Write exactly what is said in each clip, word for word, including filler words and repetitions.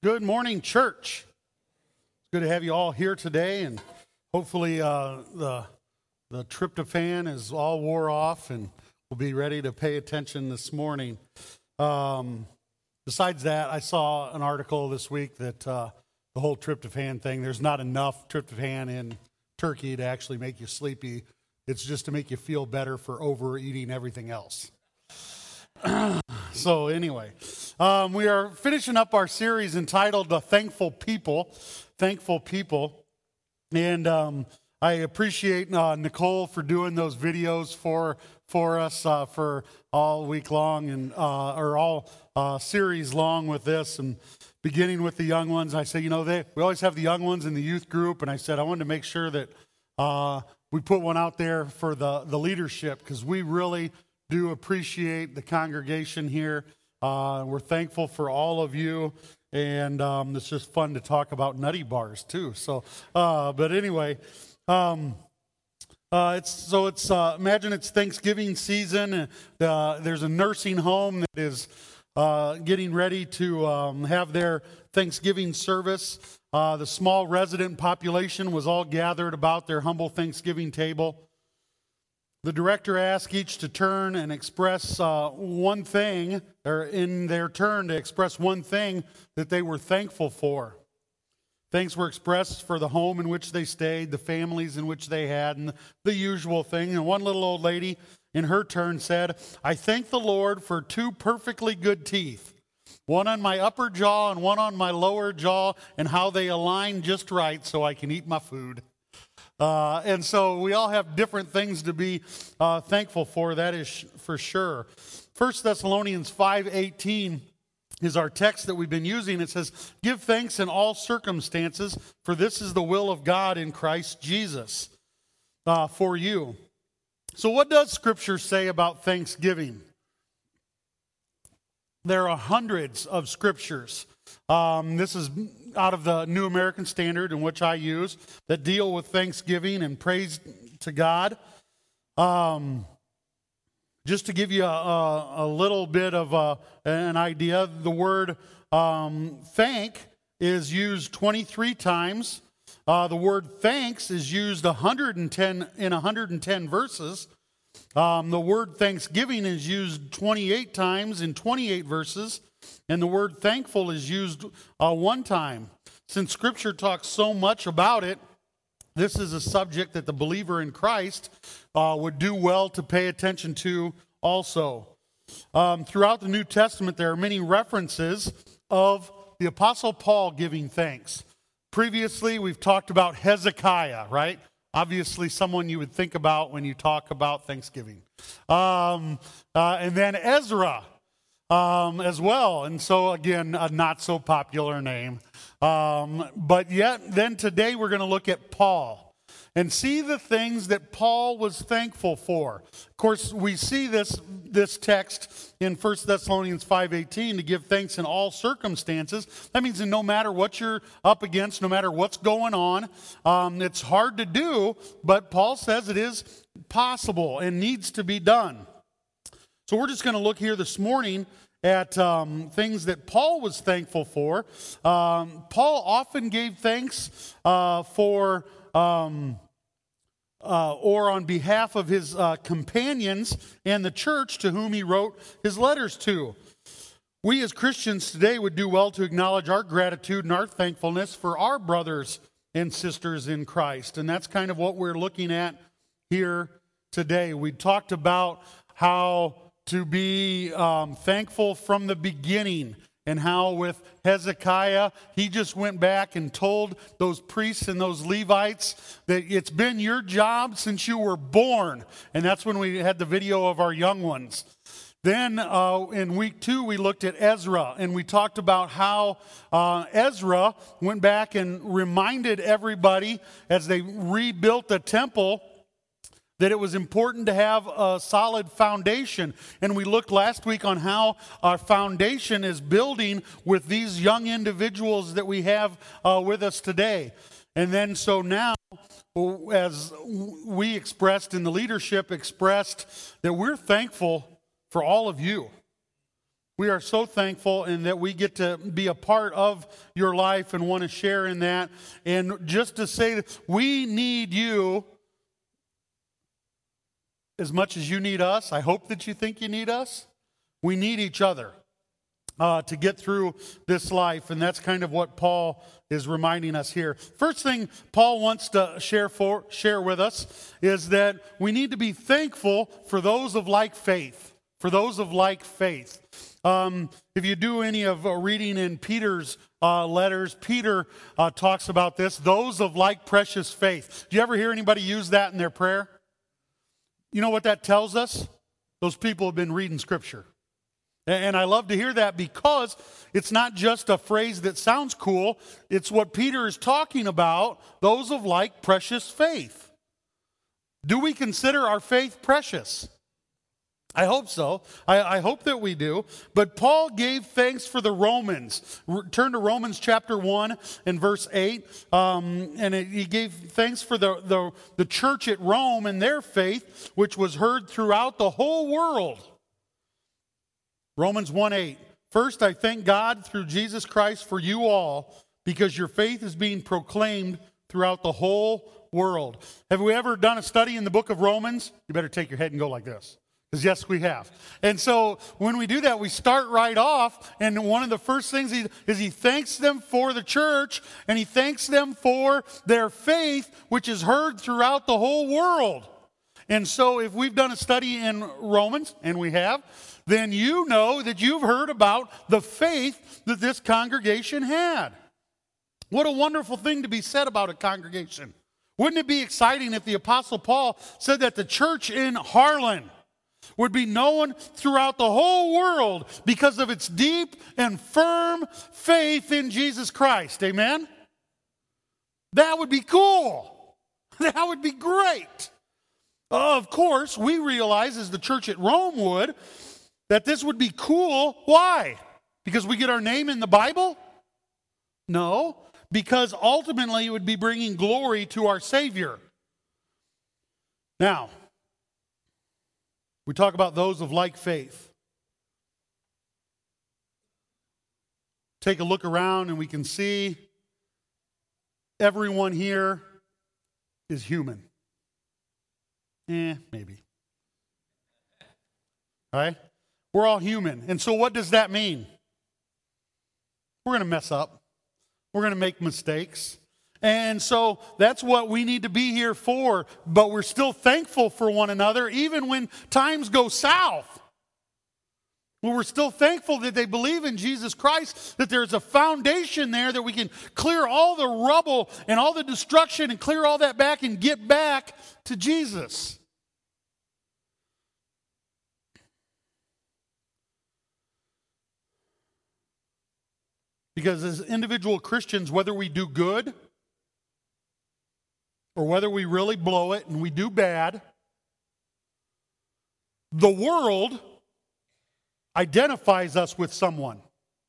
Good morning, church. It's good to have you all here today, and hopefully uh, the the tryptophan is all wore off, and we'll be ready to pay attention this morning. Um, besides that, I saw an article this week that uh, the whole tryptophan thing, there's not enough tryptophan in turkey to actually make you sleepy. It's just to make you feel better for overeating everything else. So anyway, um, we are finishing up our series entitled "The Thankful People." Thankful people, and um, I appreciate uh, Nicole for doing those videos for for us uh, for all week long and uh, or all uh, series long with this, and beginning with the young ones. I said, you know, they we always have the young ones in the youth group, and I said I wanted to make sure that uh, we put one out there for the the leadership, because we really do appreciate the congregation here. Uh, we're thankful for all of you, and um, it's just fun to talk about nutty bars too. So, uh, but anyway, um, uh, it's so it's uh, imagine it's Thanksgiving season. And, uh, there's a nursing home that is uh, getting ready to um, have their Thanksgiving service. Uh, the small resident population was all gathered about their humble Thanksgiving table. The director asked each to turn and express uh, one thing, or in their turn to express one thing that they were thankful for. Thanks were expressed for the home in which they stayed, the families in which they had, and the usual thing. And one little old lady, in her turn, said, "I thank the Lord for two perfectly good teeth, one on my upper jaw and one on my lower jaw, and how they align just right so I can eat my food." Uh, and so we all have different things to be uh, thankful for, that is sh- for sure. First Thessalonians five eighteen is our text that we've been using. It says, "Give thanks in all circumstances, for this is the will of God in Christ Jesus uh, for you." So what does Scripture say about thanksgiving? There are hundreds of scriptures. Um, this is out of the New American Standard, in which I use, that deal with thanksgiving and praise to God. Um, just to give you a, a, a little bit of a, an idea, the word um, thank is used twenty-three times. Uh, the word thanks is used one hundred ten in one hundred ten verses. Um, the word thanksgiving is used twenty-eight times in twenty-eight verses. And the word thankful is used uh, one time. Since Scripture talks so much about it, this is a subject that the believer in Christ uh, would do well to pay attention to also. Um, throughout the New Testament, there are many references of the Apostle Paul giving thanks. Previously, we've talked about Hezekiah, right? Obviously, someone you would think about when you talk about Thanksgiving. Um, uh, and then Ezra. Um, as well. And so, again, a not so popular name. Um, but yet, then today we're going to look at Paul and see the things that Paul was thankful for. Of course, we see this, this text in First Thessalonians five eighteen, to give thanks in all circumstances. That means that no matter what you're up against, no matter what's going on, um, it's hard to do, but Paul says it is possible and needs to be done. So we're just going to look here this morning at um, things that Paul was thankful for. Um, Paul often gave thanks uh, for um, uh, or on behalf of his uh, companions and the church to whom he wrote his letters to. We as Christians today would do well to acknowledge our gratitude and our thankfulness for our brothers and sisters in Christ. And that's kind of what we're looking at here today. We talked about how to be um, thankful from the beginning, and how with Hezekiah, he just went back and told those priests and those Levites that it's been your job since you were born. And that's when we had the video of our young ones. Then uh, in week two, we looked at Ezra, and we talked about how uh, Ezra went back and reminded everybody as they rebuilt the temple that it was important to have a solid foundation. And we looked last week on how our foundation is building with these young individuals that we have uh, with us today. And then so now, as we expressed and the leadership expressed, that we're thankful for all of you. We are so thankful and that we get to be a part of your life and want to share in that. And just to say that we need you as much as you need us. I hope that you think you need us. We need each other uh, to get through this life. And that's kind of what Paul is reminding us here. First thing Paul wants to share for share with us is that we need to be thankful for those of like faith. For those of like faith. Um, if you do any of uh, reading in Peter's uh, letters, Peter uh, talks about this, those of like precious faith. Do you ever hear anybody use that in their prayer? You know what that tells us? Those people have been reading Scripture. And I love to hear that because it's not just a phrase that sounds cool. It's what Peter is talking about, those of like precious faith. Do we consider our faith precious? I hope so. I, I hope that we do. But Paul gave thanks for the Romans. Re- turn to Romans chapter one and verse eight. Um, and it, he gave thanks for the, the, the church at Rome and their faith, which was heard throughout the whole world. Romans one eight. First, I thank God through Jesus Christ for you all, because your faith is being proclaimed throughout the whole world. Have we ever done a study in the book of Romans? You better take your head and go like this. Because yes, we have. And so when we do that, we start right off, and one of the first things he, is he thanks them for the church, and he thanks them for their faith, which is heard throughout the whole world. And so if we've done a study in Romans, and we have, then you know that you've heard about the faith that this congregation had. What a wonderful thing to be said about a congregation. Wouldn't it be exciting if the Apostle Paul said that the church in Harlan would be known throughout the whole world because of its deep and firm faith in Jesus Christ. Amen? That would be cool. That would be great. Of course, we realize, as the church at Rome would, that this would be cool. Why? Because we get our name in the Bible? No, because ultimately it would be bringing glory to our Savior. Now, we talk about those of like faith. Take a look around and we can see everyone here is human. Eh, maybe. All right? We're all human. And so what does that mean? We're going to mess up. We're going to make mistakes. And so that's what we need to be here for, but we're still thankful for one another even when times go south. Well, we're still thankful that they believe in Jesus Christ, that there's a foundation there that we can clear all the rubble and all the destruction and clear all that back and get back to Jesus. Because as individual Christians, whether we do good or whether we really blow it and we do bad, the world identifies us with someone.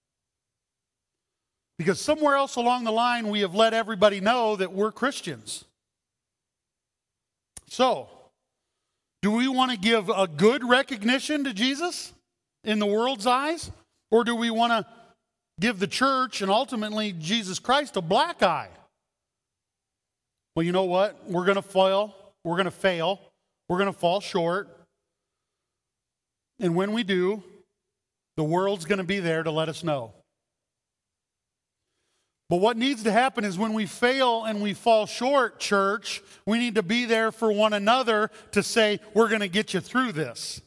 Because somewhere else along the line, we have let everybody know that we're Christians. So, do we want to give a good recognition to Jesus in the world's eyes? Or do we want to give the church and ultimately Jesus Christ a black eye? Well, you know what? We're going to fail. We're going to fail. We're going to fall short. And when we do, the world's going to be there to let us know. But what needs to happen is when we fail and we fall short, church, we need to be there for one another to say, we're going to get you through this.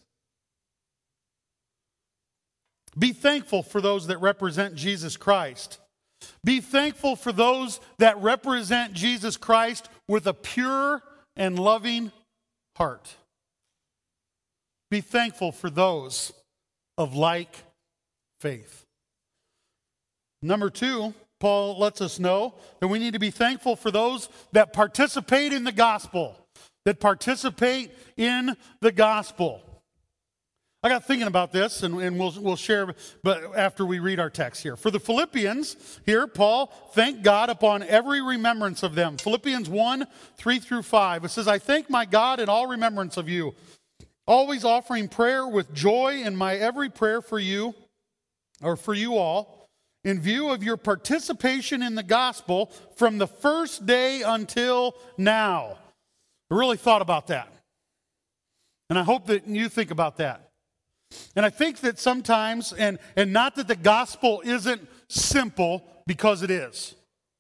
Be thankful for those that represent Jesus Christ. Be thankful for those that represent Jesus Christ with a pure and loving heart. Be thankful for those of like faith. Number two, Paul lets us know that we need to be thankful for those that participate in the gospel, that participate in the gospel. I got thinking about this, and, and we'll, we'll share but after we read our text here. For the Philippians, here, Paul thanked God upon every remembrance of them. Philippians one, three through five. It says, I thank my God in all remembrance of you, always offering prayer with joy in my every prayer for you, or for you all, in view of your participation in the gospel from the first day until now. I really thought about that. And I hope that you think about that. And I think that sometimes, and, and not that the gospel isn't simple, because it is.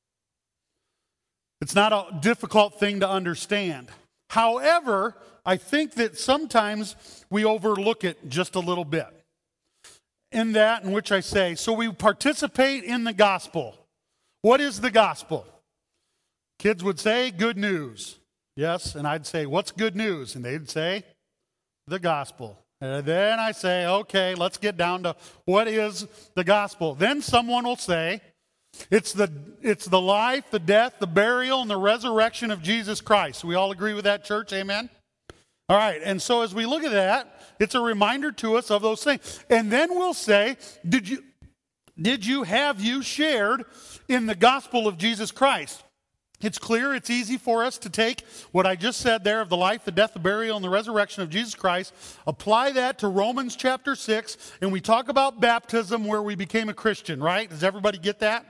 It's not a difficult thing to understand. However, I think that sometimes we overlook it just a little bit. In that in which I say, so we participate in the gospel. What is the gospel? Kids would say, good news. Yes, and I'd say, what's good news? And they'd say, the gospel. And then I say, okay, let's get down to what is the gospel. Then someone will say, it's the, it's the life, the death, the burial, and the resurrection of Jesus Christ. We all agree with that, church? Amen? All right, and so as we look at that, it's a reminder to us of those things. And then we'll say, did you, did you, have you shared in the gospel of Jesus Christ? It's clear, it's easy for us to take what I just said there of the life, the death, the burial, and the resurrection of Jesus Christ, apply that to Romans chapter six, and we talk about baptism where we became a Christian, right? Does everybody get that?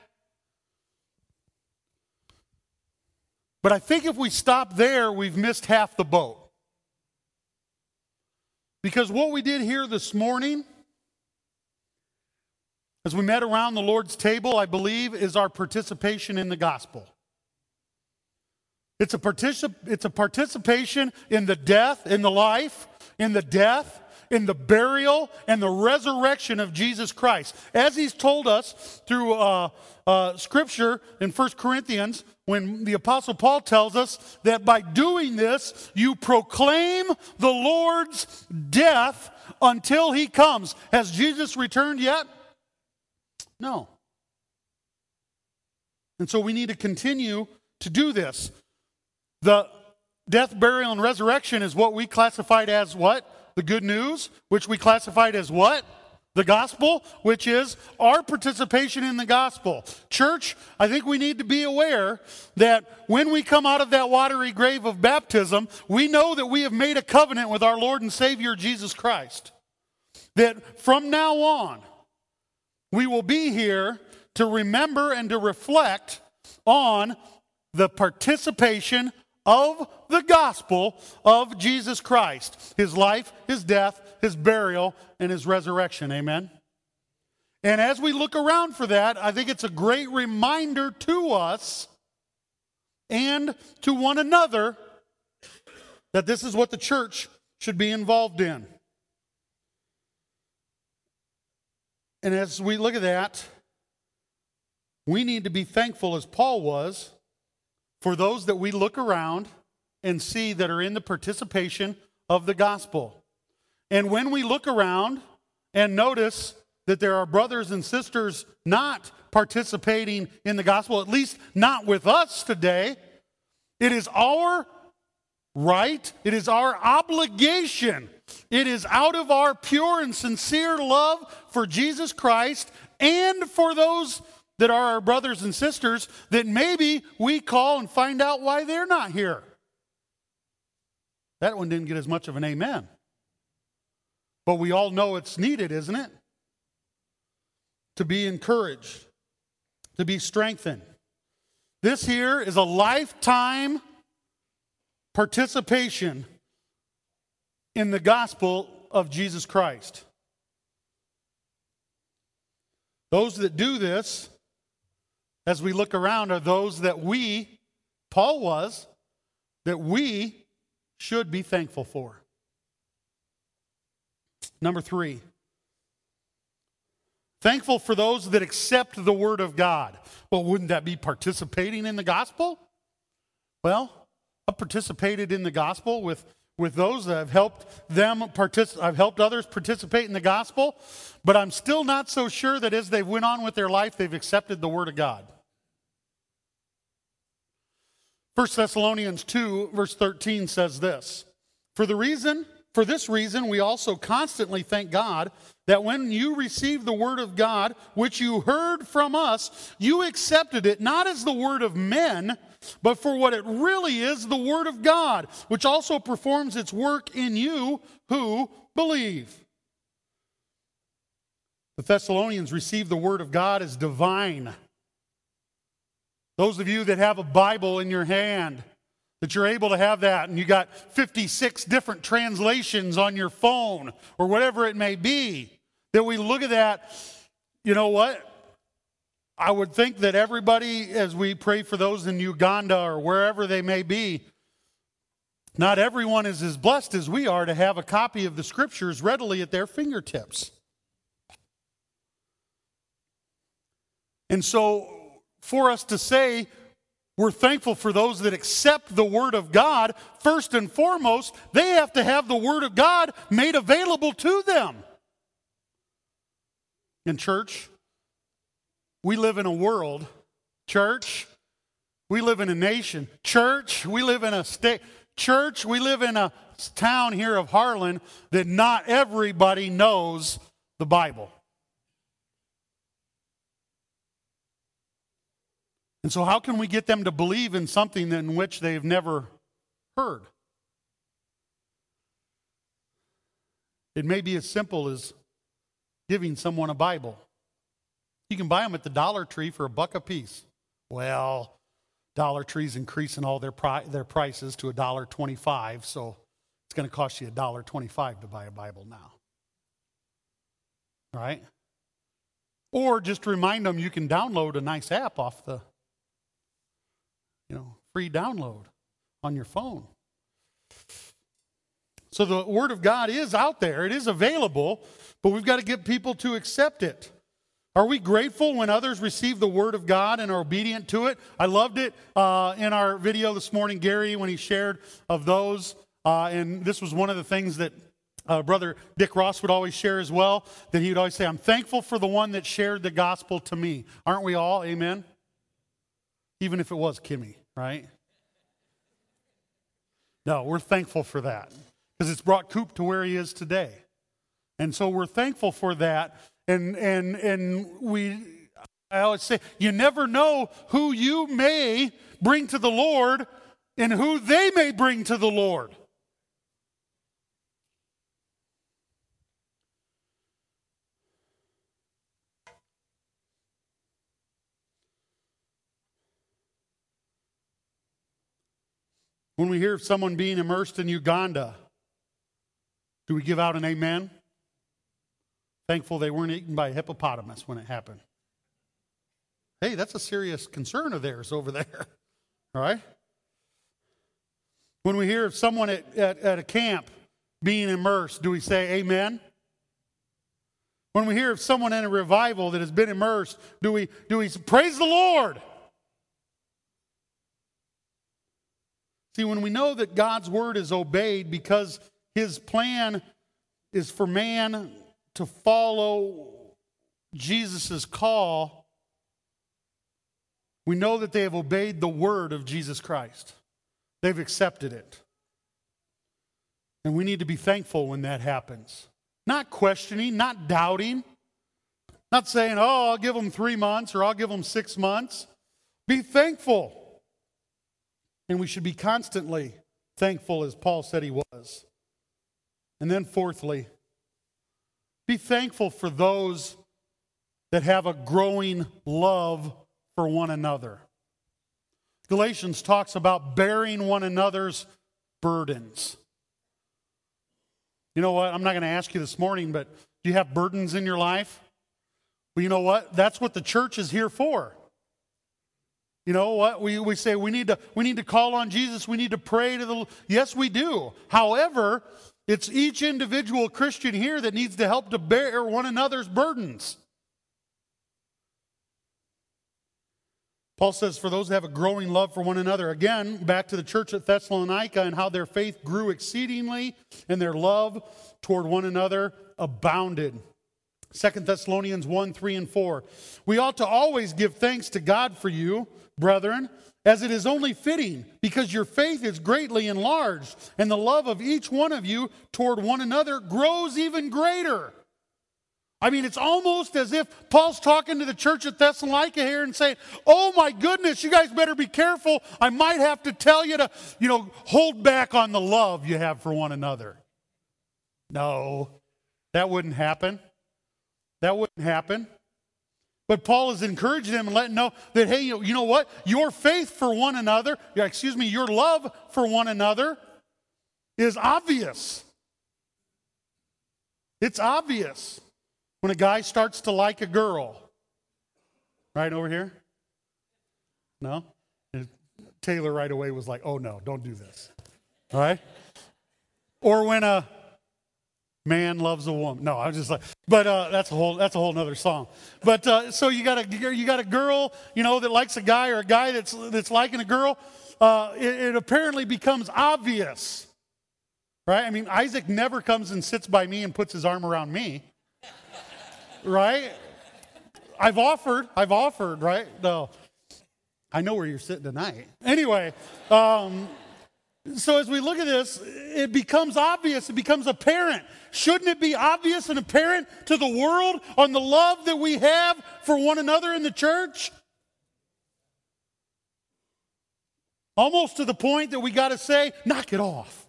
But I think if we stop there, we've missed half the boat. Because what we did here this morning, as we met around the Lord's table, I believe, is our participation in the gospel. It's a, particip- it's a participation in the death, in the life, in the death, in the burial, and the resurrection of Jesus Christ. As he's told us through uh, uh, Scripture in First Corinthians, when the Apostle Paul tells us that by doing this, you proclaim the Lord's death until he comes. Has Jesus returned yet? No. And so we need to continue to do this. The death, burial, and resurrection is what we classified as what? The good news, which we classified as what? The gospel, which is our participation in the gospel. Church, I think we need to be aware that when we come out of that watery grave of baptism, we know that we have made a covenant with our Lord and Savior Jesus Christ. That from now on, we will be here to remember and to reflect on the participation of the gospel of Jesus Christ. His life, his death, his burial, and his resurrection. Amen? And as we look around for that, I think it's a great reminder to us and to one another that this is what the church should be involved in. And as we look at that, we need to be thankful, as Paul was, for those that we look around and see that are in the participation of the gospel. And when we look around and notice that there are brothers and sisters not participating in the gospel, at least not with us today, it is our right, it is our obligation, it is out of our pure and sincere love for Jesus Christ and for those that are our brothers and sisters, that maybe we call and find out why they're not here. That one didn't get as much of an amen. But we all know it's needed, isn't it? To be encouraged, to be strengthened. This here is a lifetime participation in the gospel of Jesus Christ. Those that do this, as we look around, are those that we, Paul was, that we should be thankful for. Number three, thankful for those that accept the word of God. Well, wouldn't that be participating in the gospel? Well, I've participated in the gospel with, with those that have helped them partic- I've helped others participate in the gospel, but I'm still not so sure that as they went on with their life, they've accepted the word of God. First Thessalonians two, verse thirteen says this, For the reason, for this reason, we also constantly thank God that when you received the word of God, which you heard from us, you accepted it not as the word of men, but for what it really is, the word of God, which also performs its work in you who believe. The Thessalonians received the Word of God as divine. Those of you that have a Bible in your hand, that you're able to have that, and you got fifty-six different translations on your phone, or whatever it may be, that we look at that, you know what? I would think that everybody, as we pray for those in Uganda or wherever they may be, not everyone is as blessed as we are to have a copy of the Scriptures readily at their fingertips. And so, for us to say we're thankful for those that accept the Word of God, first and foremost, they have to have the Word of God made available to them. In church, we live in a world, church, we live in a nation, church, we live in a state, church, we live in a town here of Harlan that not everybody knows the Bible. And so how can we get them to believe in something in which they've never heard? It may be as simple as giving someone a Bible. You can buy them at the Dollar Tree for a buck a piece. Well, Dollar Tree's increasing all their pri- their prices to a dollar twenty-five, so it's going to cost you a dollar twenty-five to buy a Bible now. Right? Or just remind them you can download a nice app off the, you know, free download on your phone. So the Word of God is out there. It is available, but we've got to get people to accept it. Are we grateful when others receive the Word of God and are obedient to it? I loved it uh, in our video this morning, Gary, when he shared of those. Uh, and this was one of the things that uh, Brother Dick Ross would always share as well, that he would always say, I'm thankful for the one that shared the gospel to me. Aren't we all? Amen? Even if it was Kimmy, right? No, we're thankful for that because it's brought Coop to where he is today. And so we're thankful for that. And and and we, I always say, you never know who you may bring to the Lord and who they may bring to the Lord. When we hear of someone being immersed in Uganda, do we give out an amen? Thankful they weren't eaten by a hippopotamus when it happened. Hey, that's a serious concern of theirs over there. All right? When we hear of someone at, at, at a camp being immersed, do we say amen? When we hear of someone in a revival that has been immersed, do we, do we praise the Lord? See, when we know that God's word is obeyed because his plan is for man to follow Jesus' call, we know that they have obeyed the word of Jesus Christ. They've accepted it. And we need to be thankful when that happens. Not questioning, not doubting, not saying, oh, I'll give them three months or I'll give them six months. Be thankful. And we should be constantly thankful as Paul said he was. And then fourthly, be thankful for those that have a growing love for one another. Galatians talks about bearing one another's burdens. You know what? I'm not going to ask you this morning, but do you have burdens in your life? Well, you know what? That's what the church is here for. You know what? We, we say we need to we need to call on Jesus. We need to pray to the... Yes, we do. However, it's each individual Christian here that needs to help to bear one another's burdens. Paul says, for those that have a growing love for one another. Again, back to the church at Thessalonica and how their faith grew exceedingly and their love toward one another abounded. Second Thessalonians one, three, and four. We ought to always give thanks to God for you, brethren, as it is only fitting, because your faith is greatly enlarged, and the love of each one of you toward one another grows even greater. I mean, it's almost as if Paul's talking to the church at Thessalonica here and saying, oh my goodness, you guys better be careful. I might have to tell you to, you know, hold back on the love you have for one another. No, that wouldn't happen. That wouldn't happen. But Paul is encouraging them and letting them know that, hey, you know, you know what? Your faith for one another, excuse me, your love for one another is obvious. It's obvious when a guy starts to like a girl. Right over here? No? And Taylor right away was like, oh no, don't do this. All right? Or when a man loves a woman. No, I was just like, but uh, that's a whole that's a whole nother song. But uh, so you got a you got a girl, you know, that likes a guy, or a guy that's that's liking a girl. Uh, it, it apparently becomes obvious, right? I mean, Isaac never comes and sits by me and puts his arm around me, right? I've offered, I've offered, right? No, I know where you're sitting tonight. Anyway. Um, So as we look at this, it becomes obvious, it becomes apparent. Shouldn't it be obvious and apparent to the world on the love that we have for one another in the church? Almost to the point that we got to say, knock it off.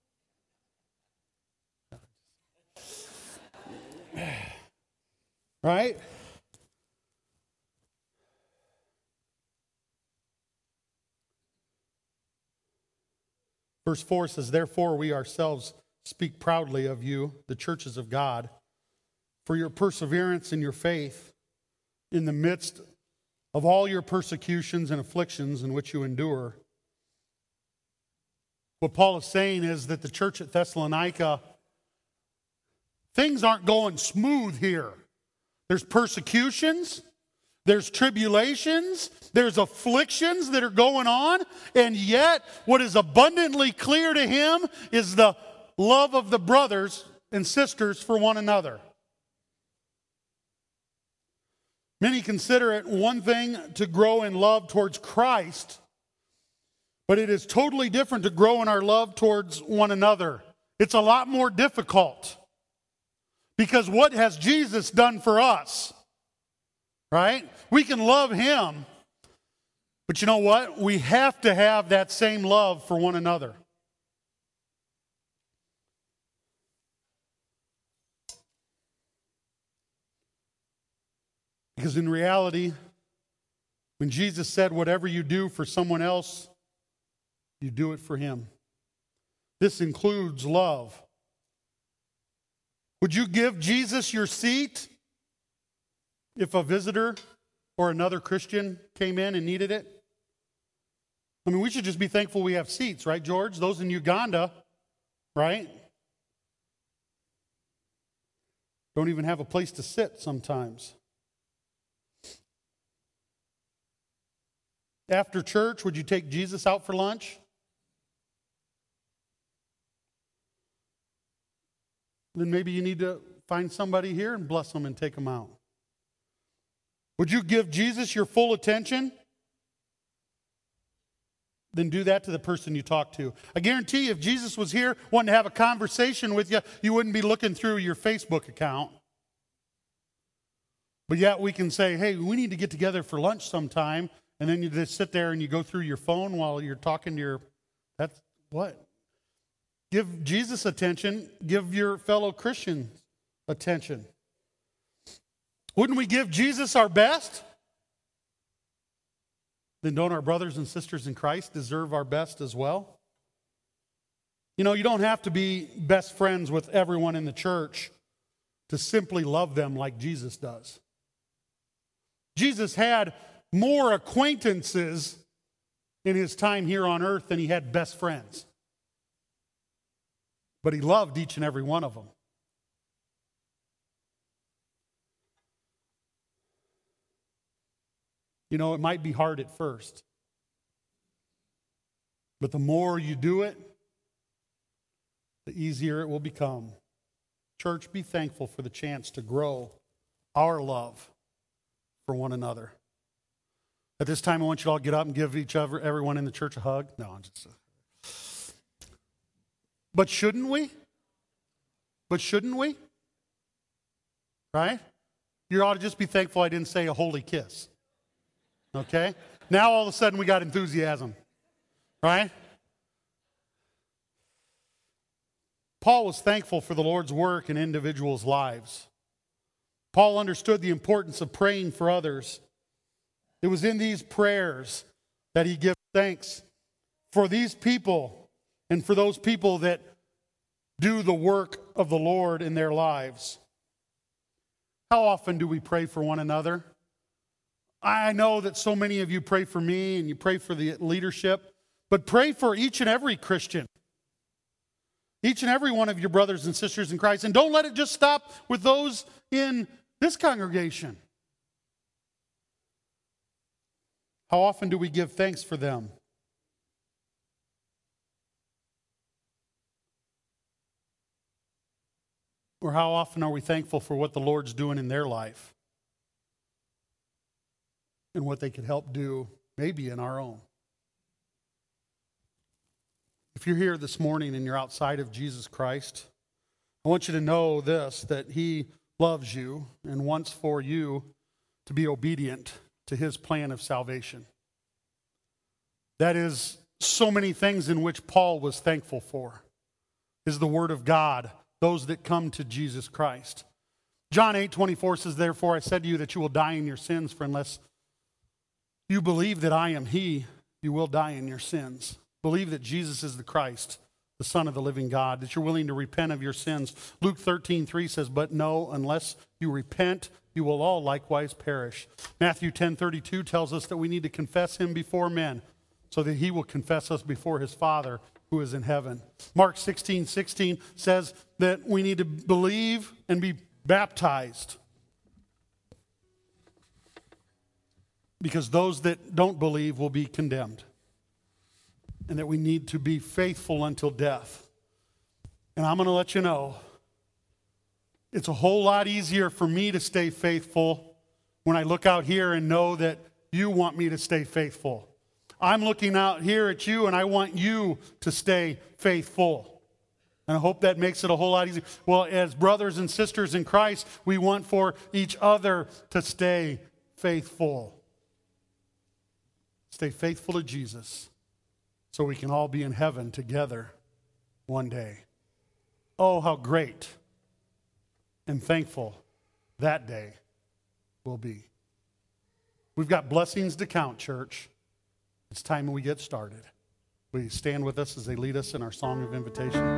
Right? Verse four says, therefore we ourselves speak proudly of you, the churches of God, for your perseverance in your faith in the midst of all your persecutions and afflictions in which you endure. What Paul is saying is that the church at Thessalonica, things aren't going smooth here. There's persecutions. There's tribulations, there's afflictions that are going on, and yet what is abundantly clear to him is the love of the brothers and sisters for one another. Many consider it one thing to grow in love towards Christ, but it is totally different to grow in our love towards one another. It's a lot more difficult, because what has Jesus done for us? Right? We can love him, but you know what? We have to have that same love for one another. Because in reality, when Jesus said, whatever you do for someone else, you do it for him. This includes love. Would you give Jesus your seat if a visitor or another Christian came in and needed it? I mean, we should just be thankful we have seats, right, George? Those in Uganda, right? Don't even have a place to sit sometimes. After church, would you take Jesus out for lunch? Then maybe you need to find somebody here and bless them and take them out. Would you give Jesus your full attention? Then do that to the person you talk to. I guarantee you, if Jesus was here wanting to have a conversation with you, you wouldn't be looking through your Facebook account. But yet we can say, hey, we need to get together for lunch sometime, and then you just sit there and you go through your phone while you're talking to your, that's what? Give Jesus attention. Give your fellow Christians attention. Wouldn't we give Jesus our best? Then don't our brothers and sisters in Christ deserve our best as well? You know, you don't have to be best friends with everyone in the church to simply love them like Jesus does. Jesus had more acquaintances in his time here on earth than he had best friends. But he loved each and every one of them. You know, it might be hard at first, but the more you do it, the easier it will become. Church, be thankful for the chance to grow our love for one another. At this time, I want you to all get up and give each other, everyone in the church a hug. No, I'm just. Uh... But shouldn't we? But shouldn't we? Right? You ought to just be thankful I didn't say a holy kiss. Okay? Now all of a sudden we got enthusiasm. Right? Paul was thankful for the Lord's work in individuals' lives. Paul understood the importance of praying for others. It was in these prayers that he gives thanks for these people and for those people that do the work of the Lord in their lives. How often do we pray for one another? I know that so many of you pray for me and you pray for the leadership, but pray for each and every Christian. Each and every one of your brothers and sisters in Christ. And don't let it just stop with those in this congregation. How often do we give thanks for them? Or how often are we thankful for what the Lord's doing in their life? And what they could help do, maybe in our own. If you're here this morning and you're outside of Jesus Christ, I want you to know this, that He loves you and wants for you to be obedient to His plan of salvation. That is so many things in which Paul was thankful for, is the Word of God, those that come to Jesus Christ. John eight twenty-four says, "Therefore I said to you that you will die in your sins, for unless you believe that I am He, you will die in your sins." Believe that Jesus is the Christ, the Son of the living God, that you're willing to repent of your sins. Luke thirteen three says, "But no, unless you repent, you will all likewise perish." Matthew ten thirty-two tells us that we need to confess Him before men, so that He will confess us before His Father who is in heaven. Mark sixteen sixteen says that we need to believe and be baptized, because those that don't believe will be condemned. And that we need to be faithful until death. And I'm going to let you know, it's a whole lot easier for me to stay faithful when I look out here and know that you want me to stay faithful. I'm looking out here at you and I want you to stay faithful. And I hope that makes it a whole lot easier. Well, as brothers and sisters in Christ, we want for each other to stay faithful. Stay faithful to Jesus, so we can all be in heaven together one day. Oh, how great and thankful that day will be. We've got blessings to count, church. It's time we get started. Will you stand with us as they lead us in our song of invitation?